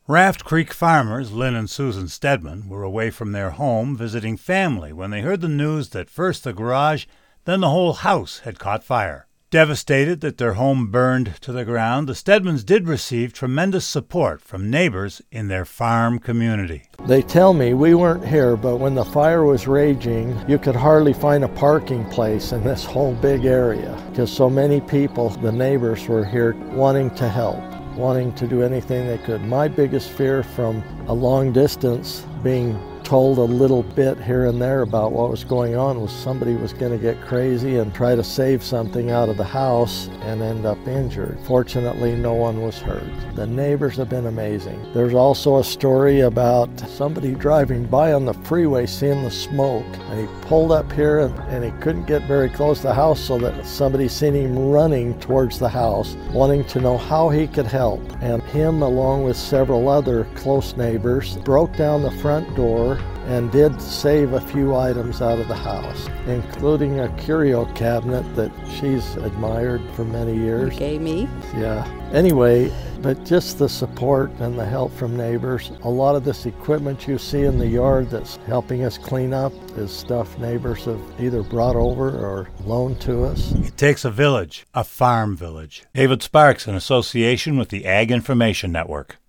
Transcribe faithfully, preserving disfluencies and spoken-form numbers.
Raft Creek farmers Lynn and Susan Stedman were away from their home visiting family when they heard the news that first the garage, then the whole house had caught fire. Devastated that their home burned to the ground, the Stedmans did receive tremendous support from neighbors in their farm community. They tell me we weren't here, but when the fire was raging, you could hardly find a parking place in this whole big area because so many people, the neighbors, were here wanting to help, wanting to do anything they could. My biggest fear from a long distance, being told a little bit here and there about what was going on, was somebody was going to get crazy and try to save something out of the house and end up injured. Fortunately, no one was hurt. The neighbors have been amazing. There's also a story about somebody driving by on the freeway seeing the smoke, and he pulled up here and, and he couldn't get very close to the house, so that somebody seen him running towards the house, wanting to know how he could help. And him, along with several other close neighbors, broke down the front door and did save a few items out of the house, including a curio cabinet that she's admired for many years. You gave me? Yeah. Anyway, but just the support and the help from neighbors. A lot of this equipment you see in the yard that's helping us clean up is stuff neighbors have either brought over or loaned to us. It takes a village, a farm village. David Sparks, in association with the Ag Information Network.